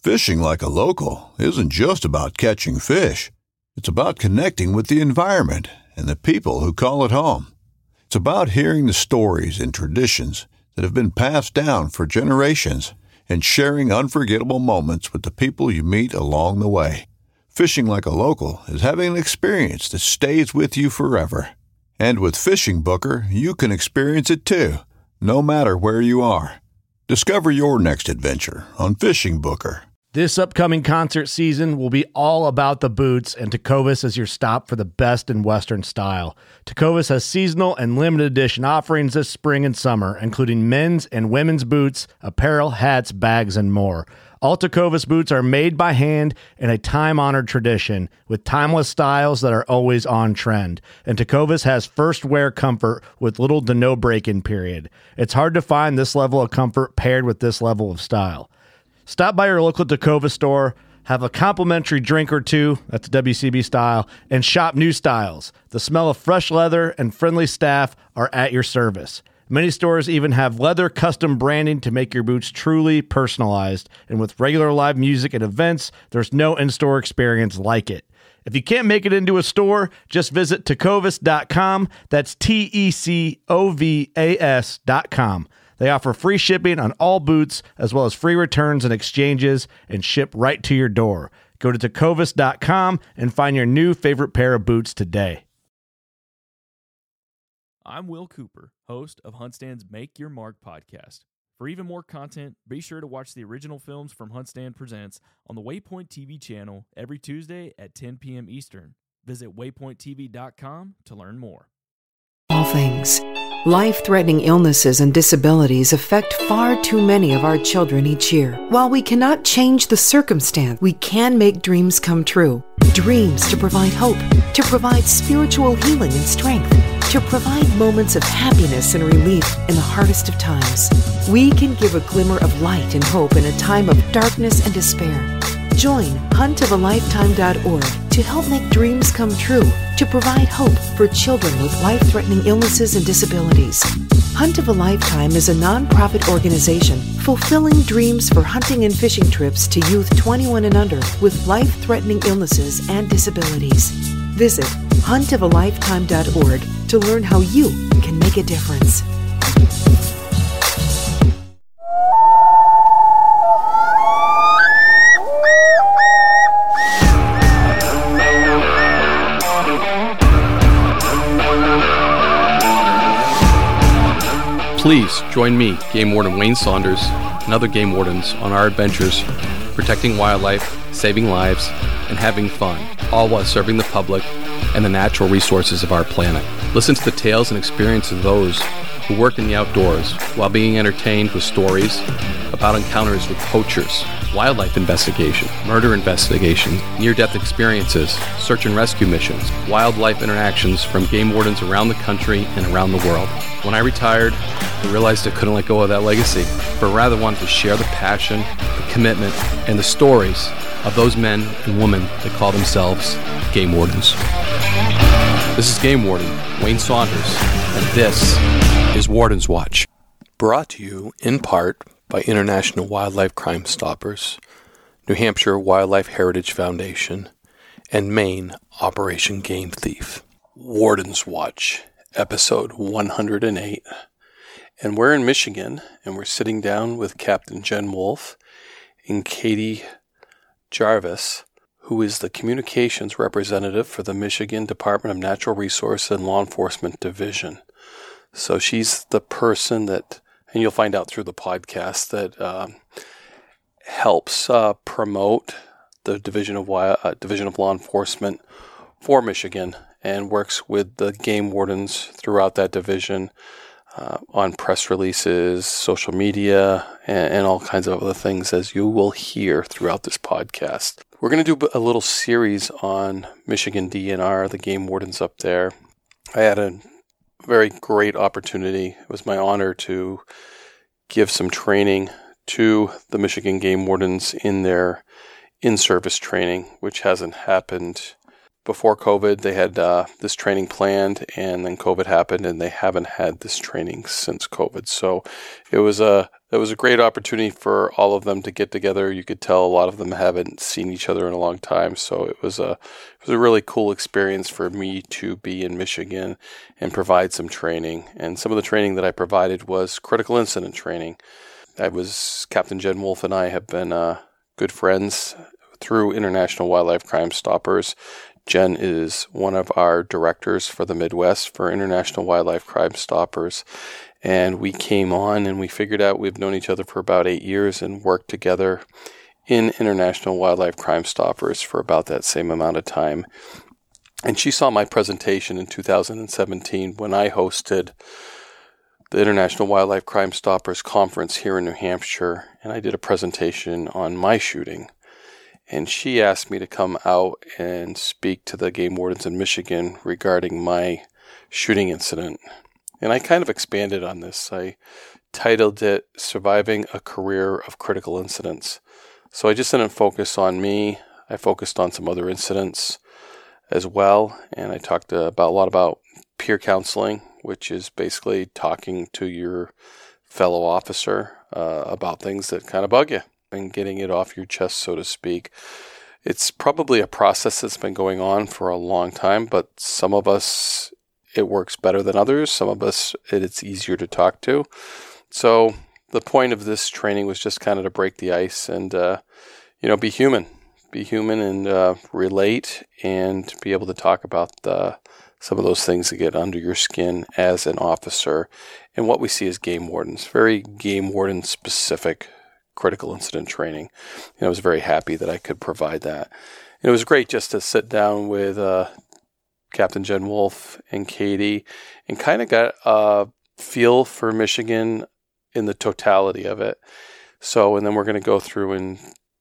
Fishing like a local isn't just about catching fish. It's about connecting with the environment and the people who call it home. It's about hearing the stories and traditions that have been passed down for generations and sharing unforgettable moments with the people you meet along the way. Fishing like a local is having an experience that stays with you forever. And with Fishing Booker, you can experience it too, no matter where you are. Discover your next adventure on Fishing Booker. This upcoming concert season will be all about the boots, and Tecovas is your stop for the best in Western style. Tecovas has seasonal and limited edition offerings this spring and summer, including men's and women's boots, apparel, hats, bags, and more. All Tecovas boots are made by hand in a time-honored tradition with timeless styles that are always on trend. And Tecovas has first wear comfort with little to no break-in period. It's hard to find this level of comfort paired with this level of style. Stop by your local Tecovas store, have a complimentary drink or two, that's WCB style, and shop new styles. The smell of fresh leather and friendly staff are at your service. Many stores even have leather custom branding to make your boots truly personalized. And with regular live music and events, there's no in-store experience like it. If you can't make it into a store, just visit tecovas.com. That's TECOVAS.com. They offer free shipping on all boots, as well as free returns and exchanges, and ship right to your door. Go to tecovas.com and find your new favorite pair of boots today. I'm Will Cooper, host of HuntStand's Make Your Mark podcast. For even more content, be sure to watch the original films from HuntStand Presents on the Waypoint TV channel every Tuesday at 10 p.m. Eastern. Visit waypointtv.com to learn more. All things. Life-threatening illnesses and disabilities affect far too many of our children each year. While we cannot change the circumstance, we can make dreams come true. Dreams to provide hope, to provide spiritual healing and strength, to provide moments of happiness and relief in the hardest of times. We can give a glimmer of light and hope in a time of darkness and despair. Join huntofalifetime.org to help make dreams come true, to provide hope for children with life-threatening illnesses and disabilities. Hunt of a Lifetime is a non-profit organization fulfilling dreams for hunting and fishing trips to youth 21 and under with life-threatening illnesses and disabilities. Visit huntofalifetime.org to learn how you can make a difference. Please join me, Game Warden Wayne Saunders, and other game wardens on our adventures protecting wildlife, saving lives, and having fun, all while serving the public and the natural resources of our planet. Listen to the tales and experiences of those who work in the outdoors while being entertained with stories about encounters with poachers, wildlife investigation, murder investigation, near-death experiences, search and rescue missions, wildlife interactions from game wardens around the country and around the world. When I retired, I realized I couldn't let go of that legacy, but rather wanted to share the passion, the commitment, and the stories of those men and women that call themselves game wardens. This is Game Warden Wayne Saunders, and this is Warden's Watch. Brought to you in part by International Wildlife Crime Stoppers, New Hampshire Wildlife Heritage Foundation, and Maine Operation Game Thief. Warden's Watch, episode 108. And we're in Michigan, and we're sitting down with Captain Jen Wolf and Katie Jarvis, who is the communications representative for the Michigan Department of Natural Resources and Law Enforcement Division. So she's the person that, and you'll find out through the podcast, that helps promote the Division of Law Enforcement for Michigan and works with the game wardens throughout that division on press releases, social media, and all kinds of other things, as you will hear throughout this podcast. We're going to do a little series on Michigan DNR, the game wardens up there. I had a very great opportunity. It was my honor to give some training to the Michigan game wardens in their in-service training, which hasn't happened before COVID, they had this training planned, and then COVID happened, and they haven't had this training since COVID. So it was a great opportunity for all of them to get together. You could tell a lot of them haven't seen each other in a long time. So it was a really cool experience for me to be in Michigan and provide some training. And some of the training that I provided was critical incident training. Captain Jen Wolf and I have been good friends through International Wildlife Crime Stoppers. Jen is one of our directors for the Midwest for International Wildlife Crime Stoppers. And we came on and we figured out we've known each other for about 8 years and worked together in International Wildlife Crime Stoppers for about that same amount of time. And she saw my presentation in 2017 when I hosted the International Wildlife Crime Stoppers Conference here in New Hampshire. And I did a presentation on my shooting. And she asked me to come out and speak to the game wardens in Michigan regarding my shooting incident. And I kind of expanded on this. I titled it Surviving a Career of Critical Incidents. So I just didn't focus on me. I focused on some other incidents as well. And I talked a lot about peer counseling, which is basically talking to your fellow officer about things that kind of bug you and getting it off your chest, so to speak. It's probably a process that's been going on for a long time, but some of us, it works better than others. Some of us, it's easier to talk to. So the point of this training was just kind of to break the ice and, be human. Be human and relate and be able to talk about some of those things that get under your skin as an officer and what we see as game wardens. Very game warden specific critical incident training. And I was very happy that I could provide that. And it was great just to sit down with Captain Jen Wolf and Katie and kind of got a feel for Michigan in the totality of it. So, and then we're going to go through and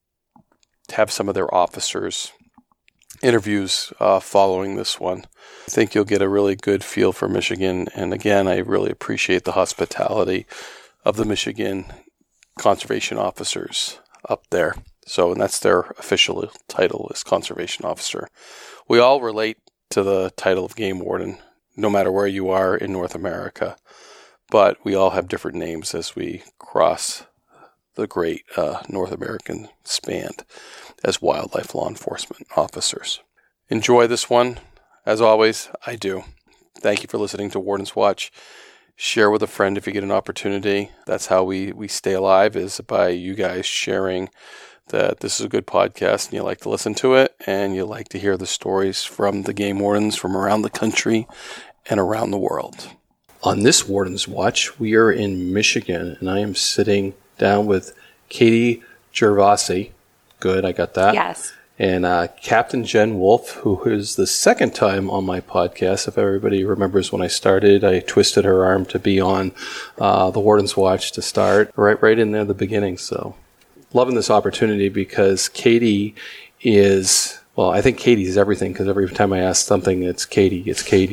have some of their officers interviews following this one. I think you'll get a really good feel for Michigan. And again, I really appreciate the hospitality of the Michigan conservation officers up there. So, and that's their official title is conservation officer. We all relate to the title of game warden, no matter where you are in North America, but we all have different names as we cross the great North American span as wildlife law enforcement officers. Enjoy this one. As always, I do. Thank you for listening to Warden's Watch. Share with a friend if you get an opportunity. That's how we stay alive, is by you guys sharing that this is a good podcast and you like to listen to it and you like to hear the stories from the game wardens from around the country and around the world. On this Warden's Watch, we are in Michigan and I am sitting down with Katie Gervasi. Good, I got that. Yes. And Captain Jen Wolf, who is the second time on my podcast. If everybody remembers when I started, I twisted her arm to be on the Warden's Watch to start right in there at the beginning. So loving this opportunity because Katie is, well, I think Katie is everything because every time I ask something, it's Katie.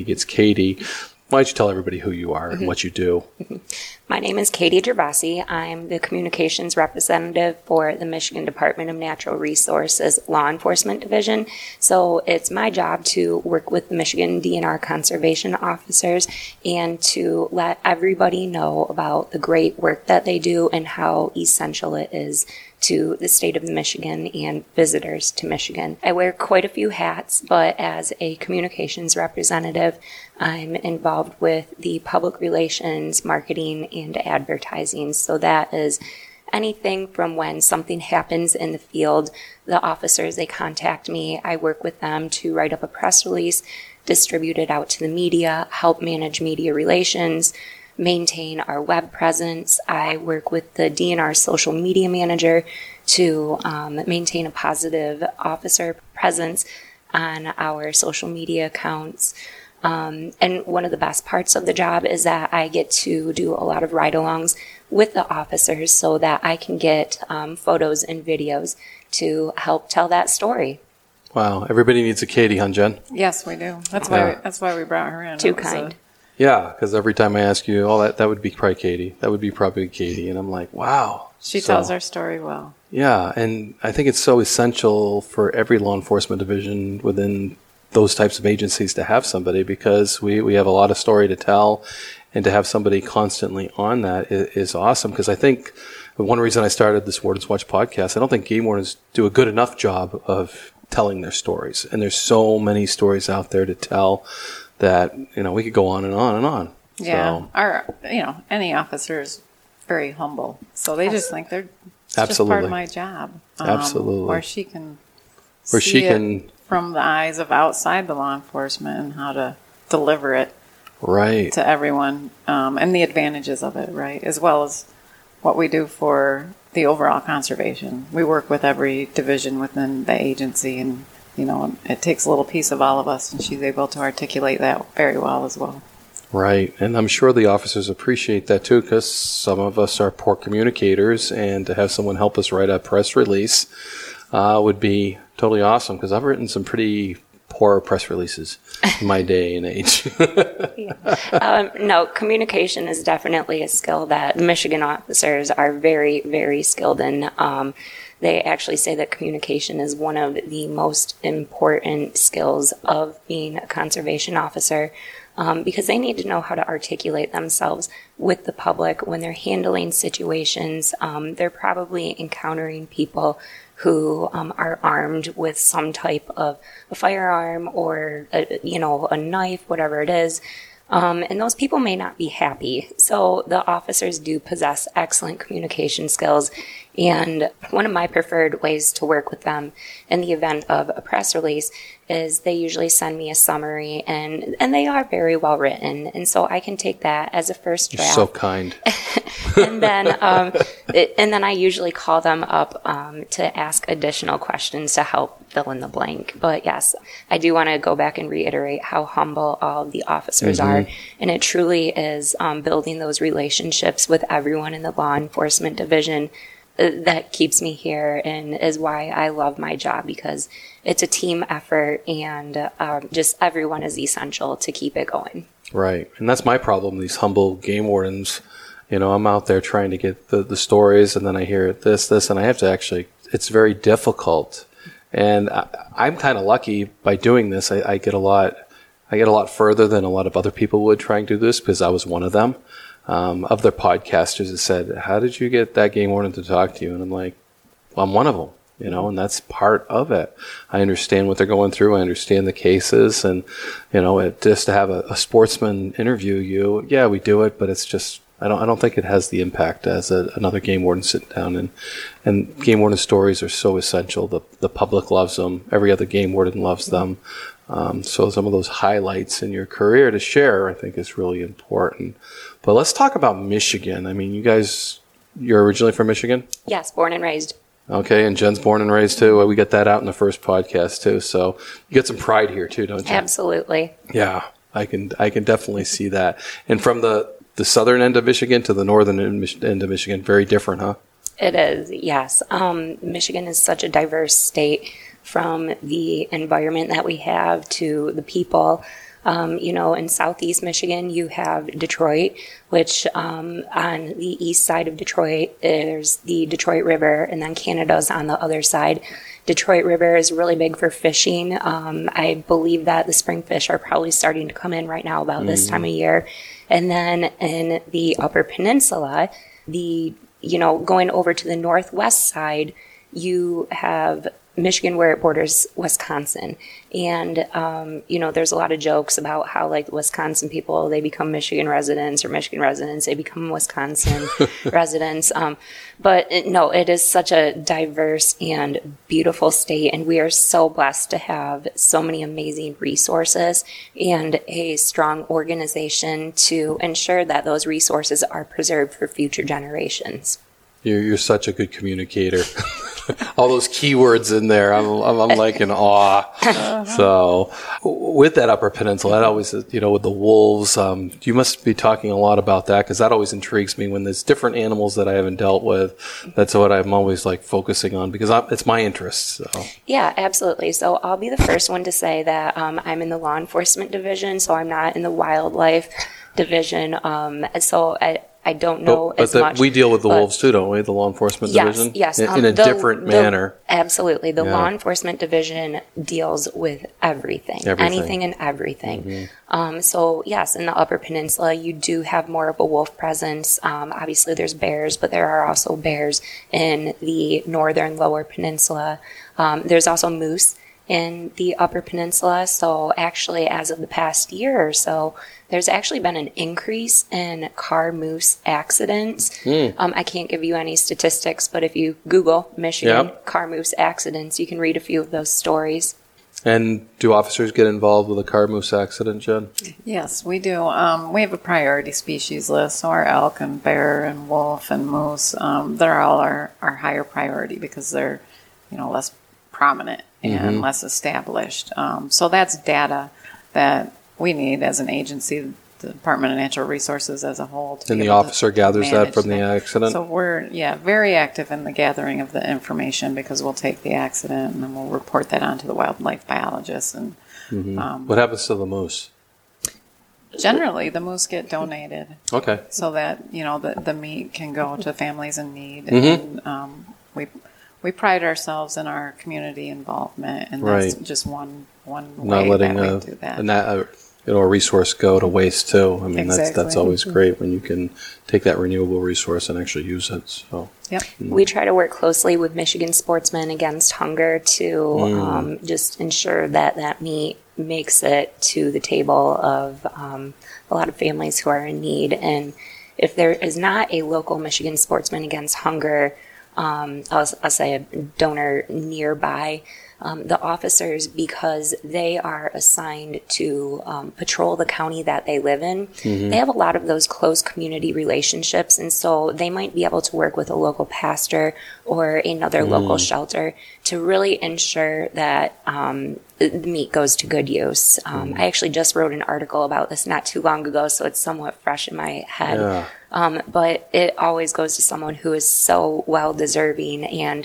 Why don't you tell everybody who you are and what you do? My name is Katie Gervasi. I'm the communications representative for the Michigan Department of Natural Resources Law Enforcement Division. So it's my job to work with the Michigan DNR conservation officers and to let everybody know about the great work that they do and how essential it is to the state of Michigan and visitors to Michigan. I wear quite a few hats, but as a communications representative, I'm involved with the public relations, marketing, and advertising. So that is anything from when something happens in the field, the officers, they contact me. I work with them to write up a press release, distribute it out to the media, help manage media relations, maintain our web presence. I work with the DNR social media manager to maintain a positive officer presence on our social media accounts. And one of the best parts of the job is that I get to do a lot of ride-alongs with the officers so that I can get photos and videos to help tell that story. Wow, everybody needs a Katie, huh, Jen? Yes, we do. That's why we brought her in. Too kind. Yeah, because every time I ask you, that would be probably Katie. That would be probably Katie. And I'm like, wow. She tells our story well. Yeah, and I think it's so essential for every law enforcement division within those types of agencies to have somebody, because we have a lot of story to tell, and to have somebody constantly on that is awesome. Because I think one reason I started this Warden's Watch podcast, I don't think game wardens do a good enough job of telling their stories. And there's so many stories out there to tell that, we could go on and on and on. Yeah. So. Any officer is very humble. So they just think they're just part of my job. Absolutely. Where she can see it from the eyes of outside the law enforcement and how to deliver it right to everyone, and the advantages of it, right? As well as what we do for the overall conservation. We work with every division within the agency, and, it takes a little piece of all of us, and she's able to articulate that very well as well. Right. And I'm sure the officers appreciate that too, because some of us are poor communicators, and to have someone help us write a press release would be totally awesome, because I've written some pretty poor press releases in my day and age. No, communication is definitely a skill that Michigan officers are very, very skilled in. They actually say that communication is one of the most important skills of being a conservation officer, because they need to know how to articulate themselves with the public when they're handling situations. They're probably encountering people who are armed with some type of a firearm or a knife, whatever it is. And those people may not be happy. So the officers do possess excellent communication skills. And one of my preferred ways to work with them in the event of a press release is they usually send me a summary, and they are very well written. And so I can take that as a first draft. You're so kind. and then I usually call them up to ask additional questions to help fill in the blank. But yes, I do want to go back and reiterate how humble all of the officers are. And it truly is building those relationships with everyone in the law enforcement division that keeps me here, and is why I love my job, because it's a team effort, and just everyone is essential to keep it going. Right. And that's my problem, these humble game wardens. I'm out there trying to get the stories, and then I hear this, and I have to actually, it's very difficult. And I'm kind of lucky by doing this. I get a lot further than a lot of other people would trying to do this, because I was one of them. Of their podcasters that said, how did you get that game warden to talk to you? And I'm like, well, I'm one of them, and that's part of it. I understand what they're going through. I understand the cases, and, just to have a sportsman interview you, yeah, we do it, but it's just, I don't think it has the impact as another game warden sitting down, and game warden stories are so essential. The public loves them. Every other game warden loves them. So some of those highlights in your career to share, I think, is really important. But let's talk about Michigan. I mean, you're originally from Michigan? Yes, born and raised. Okay, and Jen's born and raised too. We get that out in the first podcast too. So you get some pride here too, don't you? Absolutely. Yeah, I can definitely see that. And from the southern end of Michigan to the northern end of Michigan, very different, huh? It is, yes. Michigan is such a diverse state, from the environment that we have to the people. In southeast Michigan, you have Detroit, which on the east side of Detroit, there's the Detroit River, and then Canada's on the other side. Detroit River is really big for fishing. I believe that the spring fish are probably starting to come in right now about this time of year. And then in the Upper Peninsula, going over to the northwest side, you have Michigan where it borders Wisconsin. And, there's a lot of jokes about how, like, Wisconsin people, they become Michigan residents, or Michigan residents, they become Wisconsin residents. But no, it is such a diverse and beautiful state. And we are so blessed to have so many amazing resources and a strong organization to ensure that those resources are preserved for future generations. You're such a good communicator. All those keywords in there, I'm like in awe. So, with that Upper Peninsula, that always, with the wolves, you must be talking a lot about that, because that always intrigues me when there's different animals that I haven't dealt with. That's what I'm always like focusing on, because it's my interest. So. Yeah, absolutely. So I'll be the first one to say that I'm in the law enforcement division, so I'm not in the wildlife division. So I don't know as much. We deal with the but- wolves too, don't we? The law enforcement division? Yes. In a different manner. Absolutely. The Yeah. law enforcement division deals with everything. Anything and everything. So, yes, in the Upper Peninsula, you do have more of a wolf presence. Obviously, there's bears, but there are also bears in the northern Lower Peninsula. There's also moose in the Upper Peninsula. So actually, as of the past year or so, there's actually been an increase in car moose accidents. I can't give you any statistics, but if you Google Michigan car moose accidents, you can read a few of those stories. And do officers get involved with a car moose accident, Jen? Yes, we do. We have a priority species list, so our elk and bear and wolf and moose, they're all our higher priority because they're, less prominent and less established. So that's data that we need as an agency, the Department of Natural Resources as a whole. To And be the able to officer gathers that manage from the accident? So we're, very active in the gathering of the information because we'll take the accident and then we'll report that on to the wildlife biologists. And What happens to the moose? generally, the moose get donated. Okay. So that the meat can go to families in need, and we pride ourselves in our community involvement, and that's Right. just one Not way letting that we do that. a resource go to waste too. I mean, that's Exactly. always great when you can take that renewable resource and actually use it. So Yep. We try to work closely with Michigan Sportsmen Against Hunger to just ensure that meat makes it to the table of a lot of families who are in need. And if there is not a local Michigan Sportsmen Against Hunger, I'll say a donor nearby, the officers, because they are assigned to patrol the county that they live in, they have a lot of those close community relationships, and so they might be able to work with a local pastor or another local shelter to really ensure that the meat goes to good use. I actually just wrote an article about this not too long ago, so it's somewhat fresh in my head. Yeah. But it always goes to someone who is so well deserving. And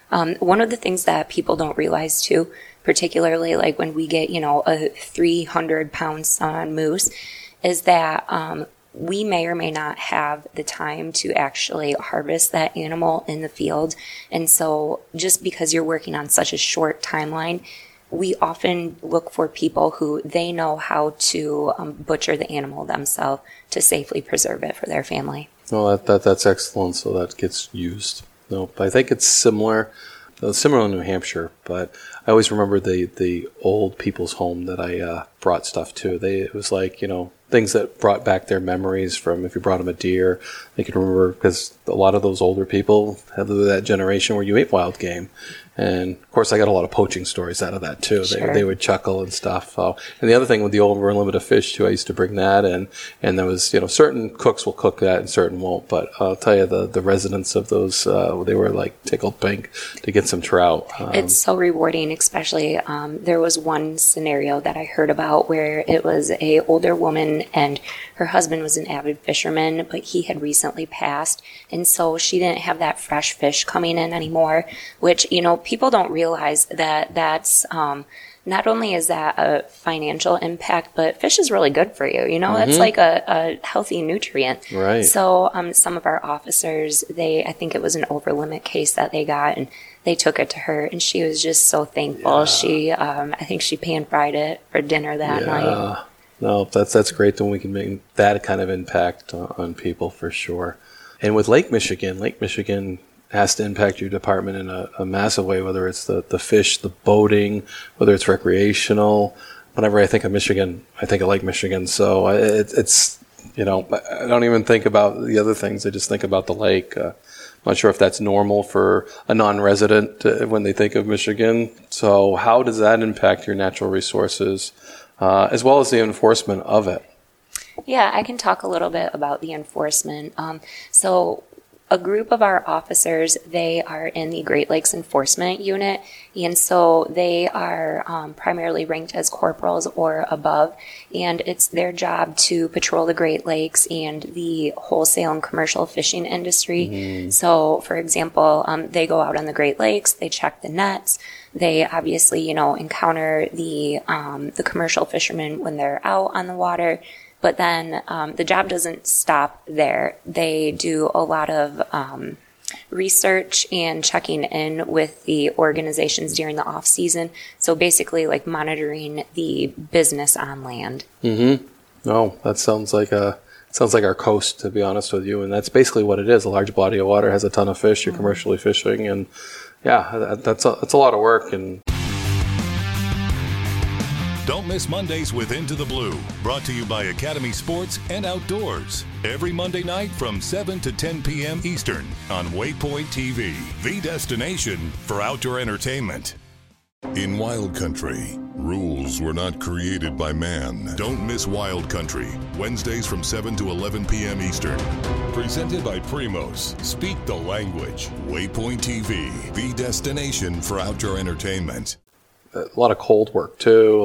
one of the things that people don't realize too, particularly like when we get, a 300-pound son moose, is that we may or may not have the time to actually harvest that animal in the field. And so just because you're working on such a short timeline, we often look for people who they know how to butcher the animal themselves to safely preserve it for their family. well, that's excellent. So that gets used. No, but I think it's similar in New Hampshire. But I always remember the old people's home that I brought stuff to. It was like things that brought back their memories from if you brought them a deer, they could remember, because a lot of those older people had that generation where you ate wild game. And of course, I got a lot of poaching stories out of that too. Sure. They would chuckle and stuff. So, and the other thing with the over unlimited fish too, I used to bring that in, and there was certain cooks will cook that and certain won't. But I'll tell you, the residents of those they were like tickled pink to get some trout. It's so rewarding, especially there was one scenario that I heard about where it was a older woman and her husband was an avid fisherman, but he had recently passed, and so she didn't have that fresh fish coming in anymore, which people don't realize that that's not only is that a financial impact, but fish is really good for you. It's like a healthy nutrient. Right. So some of our officers, I think it was an over limit case that they got, and they took it to her, and she was just so thankful. She, I think she pan-fried it for dinner that night. No, that's great that we can make that kind of impact on people for sure. And with Lake Michigan has to impact your department in a massive way, whether it's the fish, the boating, whether it's recreational. Whenever I think of Michigan, I think of Lake Michigan. So it's I don't even think about the other things. I just think about the lake. I'm not sure if that's normal for a non-resident when they think of Michigan. So how does that impact your natural resources, as well as the enforcement of it? Yeah, I can talk a little bit about the enforcement. So a group of our officers, they are in the Great Lakes Enforcement Unit, and so they are primarily ranked as corporals or above, and it's their job to patrol the Great Lakes and the wholesale and commercial fishing industry. So, for example, they go out on the Great Lakes, they check the nets, they obviously, encounter the commercial fishermen when they're out on the water. But then the job doesn't stop there. They do a lot of research and checking in with the organizations during the off season. So basically like monitoring the business on land. Mm-hmm. No, that sounds like our coast, to be honest with you. And that's basically what it is. A large body of water has a ton of fish. You're commercially fishing. And yeah, that's a lot of work. And don't miss Mondays with Into the Blue, brought to you by Academy Sports and Outdoors. Every Monday night from 7 to 10 p.m. Eastern on Waypoint TV, the destination for outdoor entertainment. In Wild Country, rules were not created by man. Don't miss Wild Country, Wednesdays from 7 to 11 p.m. Eastern. Presented by Primos. Speak the language. Waypoint TV, the destination for outdoor entertainment. A lot of cold work too.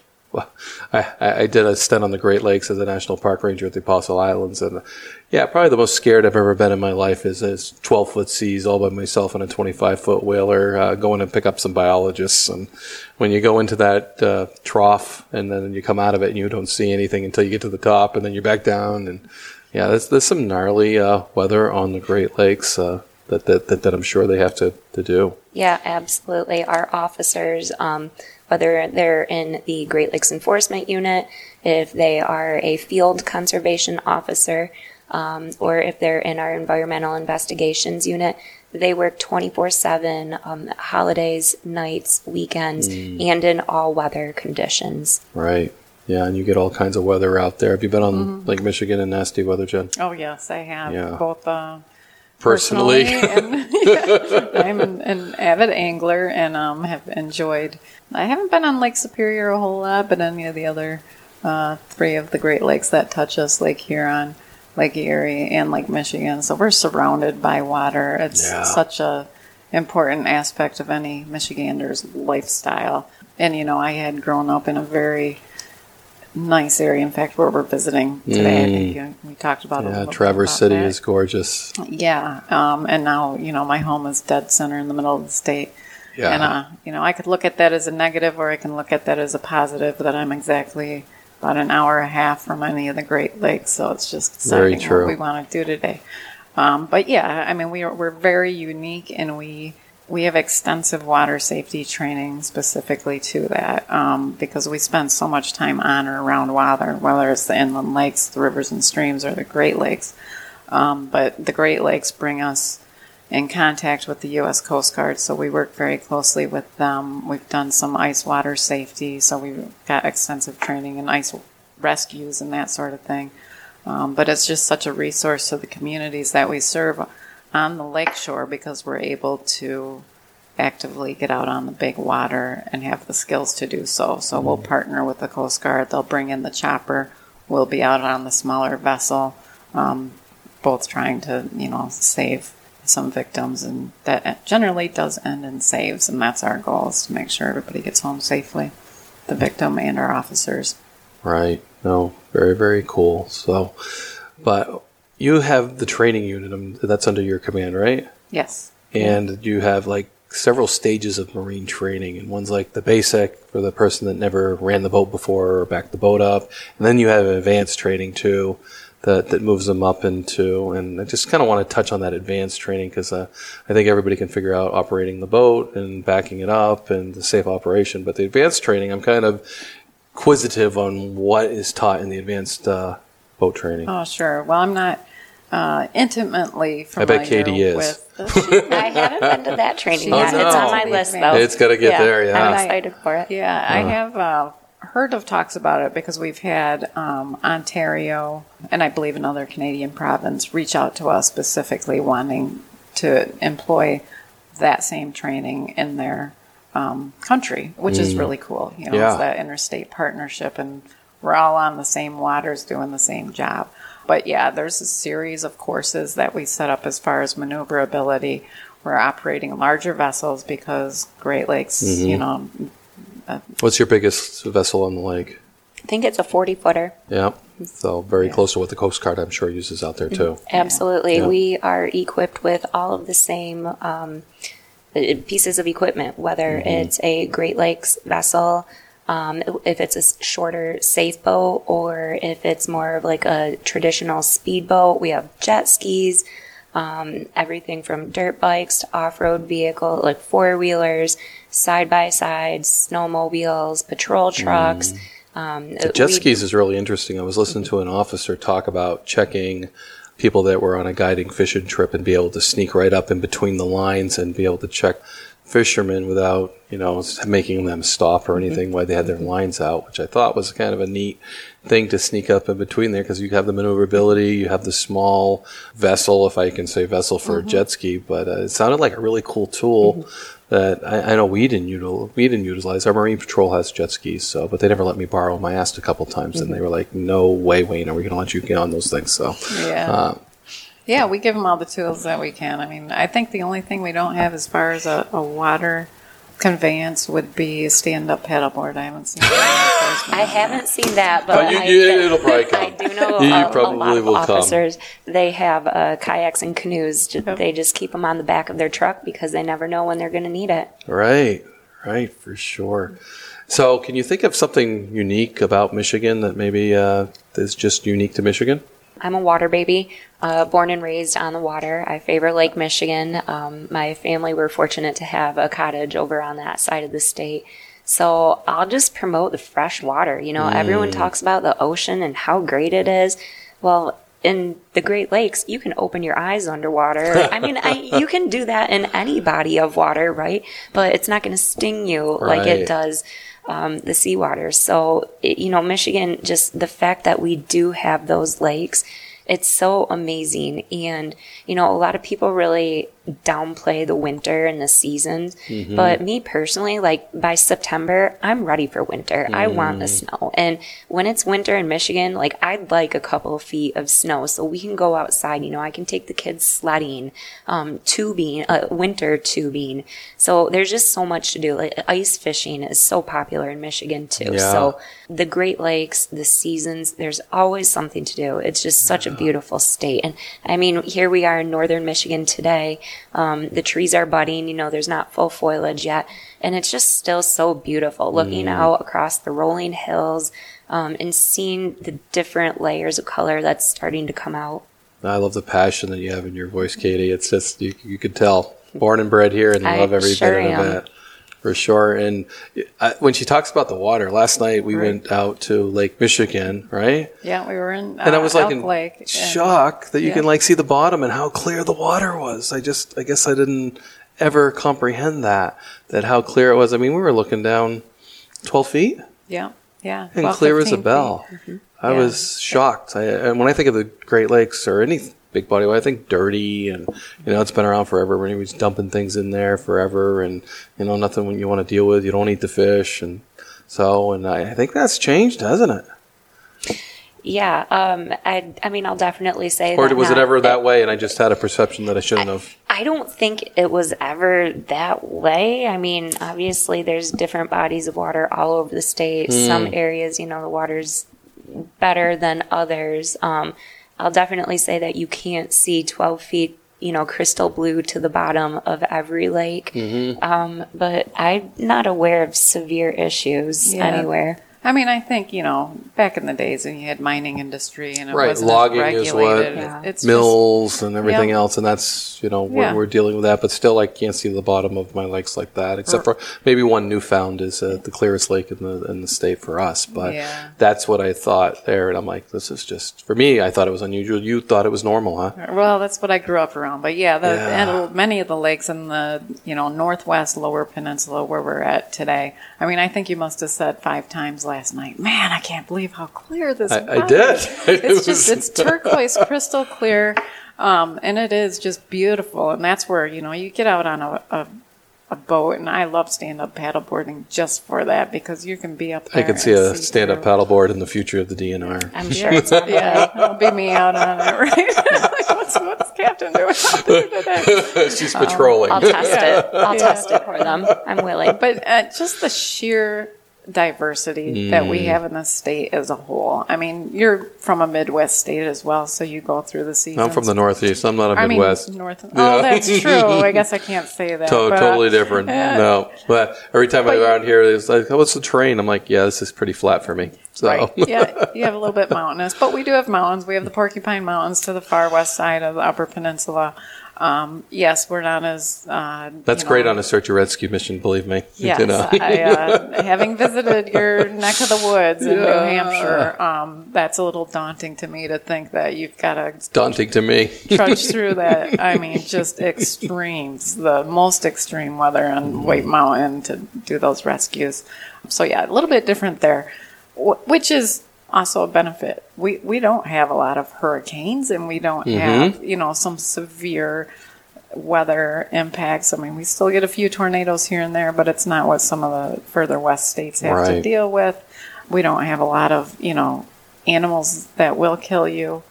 I did a stint on the Great Lakes as a national park ranger at the Apostle Islands, and yeah, probably the most scared I've ever been in my life is 12-foot seas all by myself on a 25-foot whaler, going and pick up some biologists. And when you go into that trough and then you come out of it and you don't see anything until you get to the top, and then you're back down. And yeah, there's some gnarly weather on the Great Lakes that I'm sure they have to do. Yeah, absolutely. Our officers, whether they're in the Great Lakes Enforcement Unit, if they are a field conservation officer, or if they're in our environmental investigations unit, they work 24/7, holidays, nights, weekends, and in all weather conditions. Right. Yeah, and you get all kinds of weather out there. Have you been on Lake Michigan in nasty weather, Jen? Oh, yes, I have. Yeah. Both personally. And, I'm an avid angler and have enjoyed. I haven't been on Lake Superior a whole lot, but any of the other three of the Great Lakes that touch us, Lake Huron, Lake Erie, and Lake Michigan. So we're surrounded by water. It's such a important aspect of any Michigander's lifestyle. And, I had grown up in a very nice area. In fact, where we're visiting today, I think we talked about it a little bit. Traverse City is gorgeous. Yeah, and now my home is dead center in the middle of the state. Yeah, and I could look at that as a negative, or I can look at that as a positive. That I'm exactly about an hour and a half from any of the Great Lakes, so it's just deciding what we want to do today. But yeah, we're very unique, and we have extensive water safety training specifically to that, because we spend so much time on or around water, whether it's the inland lakes, the rivers and streams, or the Great Lakes. But the Great Lakes bring us in contact with the U.S. Coast Guard, so we work very closely with them. We've done some ice water safety, so we've got extensive training in ice rescues and that sort of thing. But it's just such a resource to the communities that we serve on the lakeshore, because we're able to actively get out on the big water and have the skills to do so. So we'll partner with the Coast Guard. They'll bring in the chopper. We'll be out on the smaller vessel, both trying to, save some victims, and that generally does end in saves, and that's our goal, is to make sure everybody gets home safely, the victim and our officers. Right. No, very, very cool. So, but you have the training unit, that's under your command, right? Yes. And you have several stages of marine training, and one's like the basic for the person that never ran the boat before or backed the boat up, and then you have advanced training too that moves them up into, and I just kind of want to touch on that advanced training, because I think everybody can figure out operating the boat and backing it up and the safe operation, but the advanced training, I'm kind of inquisitive on what is taught in the advanced boat training. Oh, sure. Well, I'm not intimately familiar. I bet Katie is. I haven't been to that training yet. No. It's on my list, though. It's got to get there, yeah. I'm excited for it. Yeah, I have heard of talks about it, because we've had Ontario, and I believe another Canadian province, reach out to us specifically wanting to employ that same training in their country, which is really cool. It's that interstate partnership, and we're all on the same waters doing the same job. But yeah, there's a series of courses that we set up as far as maneuverability. We're operating larger vessels because Great Lakes, What's your biggest vessel on the lake? I think it's a 40-footer. Yeah. So very close to what the Coast Guard, I'm sure, uses out there too. Absolutely. Yeah. We are equipped with all of the same pieces of equipment, whether it's a Great Lakes vessel, If it's a shorter, safe boat, or if it's more of like a traditional speedboat, we have jet skis, everything from dirt bikes to off-road vehicle, like four-wheelers, side-by-sides, snowmobiles, patrol trucks. The jet skis is really interesting. I was listening to an officer talk about checking people that were on a guiding fishing trip and be able to sneak right up in between the lines and be able to check fishermen without, making them stop or anything while they had their lines out, which I thought was kind of a neat thing to sneak up in between there because you have the maneuverability, you have the small vessel, if I can say vessel for a jet ski, but it sounded like a really cool tool that I know we didn't utilize. Our Marine Patrol has jet skis, but they never let me borrow them. I asked a couple times, and they were like, "No way, Wayne, are we going to let you get on those things?" So, yeah, we give them all the tools that we can. I mean, I think the only thing we don't have as far as a water conveyance would be a stand-up paddleboard. I haven't seen that. I haven't seen that, but it'll probably come. I do know You a probably lot of will come. officers, they have kayaks and canoes. They just keep them on the back of their truck because they never know when they're going to need it. Right, for sure. So can you think of something unique about Michigan that maybe is just unique to Michigan? I'm a water baby, born and raised on the water. I favor Lake Michigan. My family were fortunate to have a cottage over on that side of the state. So I'll just promote the fresh water. Everyone talks about the ocean and how great it is. Well, in the Great Lakes, you can open your eyes underwater. I mean, you can do that in any body of water, right? But it's not going to sting you like it does the seawater. So, Michigan, just the fact that we do have those lakes, it's so amazing. And, a lot of people really downplay the winter and the seasons. But me personally, like by September, I'm ready for winter. I want the snow. And when it's winter in Michigan, like I'd like a couple of feet of snow so we can go outside. I can take the kids sledding, tubing, winter tubing. So there's just so much to do. Like ice fishing is so popular in Michigan too. Yeah. So the Great Lakes, the seasons, there's always something to do. It's just such a beautiful state. And I mean, here we are in northern Michigan today. The trees are budding, there's not full foliage yet. And it's just still so beautiful looking out across the rolling hills, and seeing the different layers of color that's starting to come out. I love the passion that you have in your voice, Katie. It's just, you could tell. Born and bred here and love every bit of it. For sure. And when she talks about the water, last night we went out to Lake Michigan, right? Yeah, we were in and I was like in Lake. shock that you can see the bottom and how clear the water was. I guess I didn't ever comprehend that how clear it was. I mean, we were looking down 12 feet. Yeah. And clear as a bell. I was shocked. And when I think of the Great Lakes or any big body, I think dirty and, it's been around forever. When he was dumping things in there forever and, nothing when you want to deal with. You don't eat the fish. And so, and I think that's changed, hasn't it? Yeah. I mean, I'll definitely say or that. Or was it ever that way and I just had a perception that I shouldn't have? I don't think it was ever that way. I mean, obviously there's different bodies of water all over the state. Some areas, the water's better than others. I'll definitely say that you can't see 12 feet, crystal blue to the bottom of every lake. But I'm not aware of severe issues anywhere. I mean, I think, back in the days when you had mining industry and it wasn't logging regulated. is what it's mills just, and everything else, and that's we're dealing with that. But still, I can't see the bottom of my lakes like that, except for maybe one Newfound is the clearest lake in the state for us. But that's what I thought there, and I'm like, this is just for me. I thought it was unusual. You thought it was normal, huh? Well, that's what I grew up around. But and many of the lakes in the northwest Lower Peninsula where we're at today. I mean, I think you must have said 5 times last night, man, I can't believe how clear this water I did. It's turquoise, crystal clear, and it is just beautiful. And that's where, you get out on a boat, and I love stand-up paddleboarding just for that, because you can be up there. I could see a stand-up paddleboard in the future of the DNR. I'm sure it's on it'll be me out on it, right? What's Captain doing out there today? She's patrolling. I'll test it. I'll test it for them. I'm willing. But just the sheer diversity that we have in the state as a whole. I mean, you're from a Midwest state as well, so you go through the seasons. I'm from the Northeast. I'm not a Midwest. Oh, that's true. I guess I can't say that. Totally different. No. But every time I'm around here, it's like, oh, what's the terrain? I'm like, yeah, this is pretty flat for me. So. Right. Yeah, you have a little bit mountainous. But we do have mountains. We have the Porcupine Mountains to the far west side of the Upper Peninsula. Yes, we're not as... That's great on a search and rescue mission, believe me. Yes, having visited your neck of the woods in New Hampshire, that's a little daunting to me to think that you've got to... It's daunting to me. Trudge through that, I mean, just extremes, the most extreme weather on White Mountain to do those rescues. So yeah, a little bit different there, which is... also a benefit. We don't have a lot of hurricanes, and we don't have, some severe weather impacts. I mean, we still get a few tornadoes here and there, but it's not what some of the further west states have to deal with. We don't have a lot of, animals that will kill you.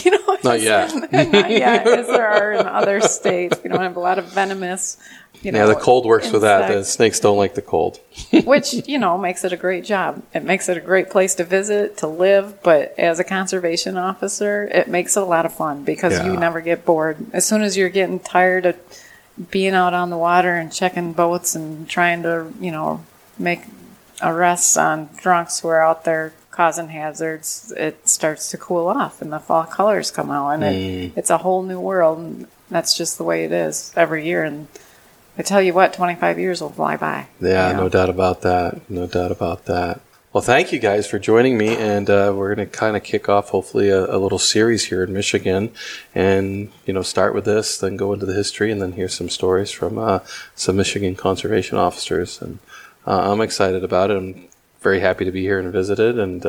Not yet. Not yet, as there are in other states. We don't have a lot of venomous, the cold works insects. with that. The snakes don't like the cold. Which, makes it a great job. It makes it a great place to visit, to live, but as a conservation officer, it makes it a lot of fun because you never get bored. As soon as you're getting tired of being out on the water and checking boats and trying to, make arrests on drunks who are out there causing hazards, it starts to cool off and the fall colors come out and it's a whole new world. And that's just the way it is every year. And I tell you what, 25 years will fly by. Yeah, no doubt about that. No doubt about that. Well, thank you guys for joining me, and we're going to kind of kick off hopefully a little series here in Michigan, and start with this, then go into the history, and then hear some stories from some Michigan conservation officers. And I'm excited about it. I'm very happy to be here and visited. And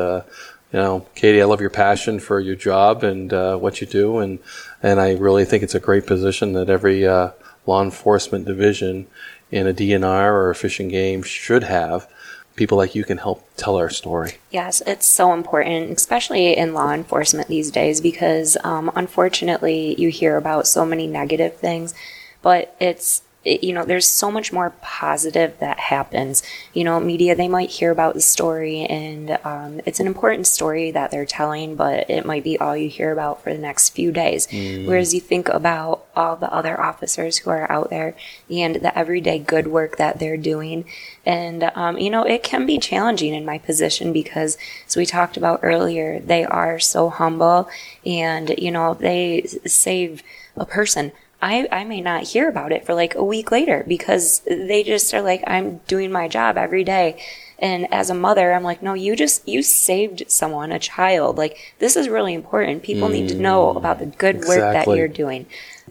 Katie, I love your passion for your job and what you do, and I really think it's a great position that every law enforcement division in a DNR or a fish and game should have. People like you can help tell our story. Yes, it's so important, especially in law enforcement these days, because unfortunately you hear about so many negative things, but there's so much more positive that happens. Media, they might hear about the story and it's an important story that they're telling, but it might be all you hear about for the next few days. Whereas you think about all the other officers who are out there and the everyday good work that they're doing. And, it can be challenging in my position because, as we talked about earlier, they are so humble and, they save a person. I may not hear about it for like a week later because they just are like, I'm doing my job every day. And as a mother, I'm like, no, you saved someone, a child. Like, this is really important. People need to know about the good work that you're doing.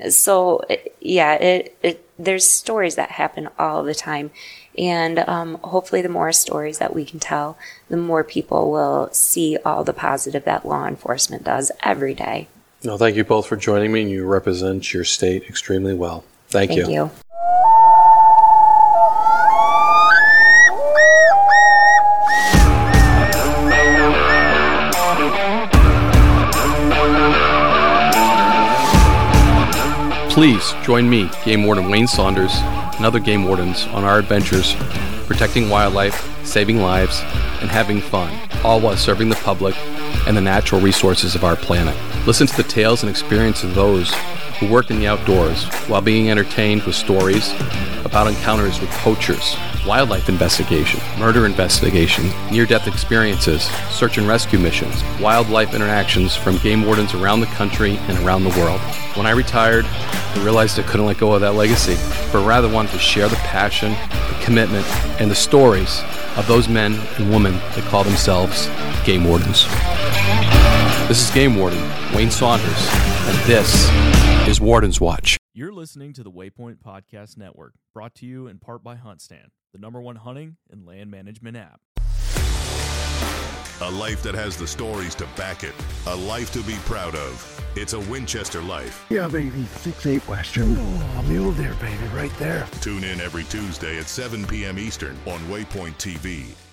So, there's stories that happen all the time. And hopefully the more stories that we can tell, the more people will see all the positive that law enforcement does every day. No, thank you both for joining me, and you represent your state extremely well. Thank you. Thank you. Please join me, Game Warden Wayne Saunders, and other game wardens on our adventures protecting wildlife, saving lives, and having fun, all while serving the public and the natural resources of our planet. Listen to the tales and experiences of those who work in the outdoors while being entertained with stories about encounters with poachers, wildlife investigation, murder investigation, near-death experiences, search and rescue missions, wildlife interactions from game wardens around the country and around the world. When I retired, I realized I couldn't let go of that legacy, but rather wanted to share the passion, the commitment, and the stories of those men and women that call themselves game wardens. This is Game Warden Wayne Saunders, and this is Warden's Watch. You're listening to the Waypoint Podcast Network, brought to you in part by HuntStand, the #1 hunting and land management app. A life that has the stories to back it. A life to be proud of. It's a Winchester life. Yeah, baby. 6'8" Western. Oh, mule deer, baby, right there. Tune in every Tuesday at 7 p.m. Eastern on Waypoint TV.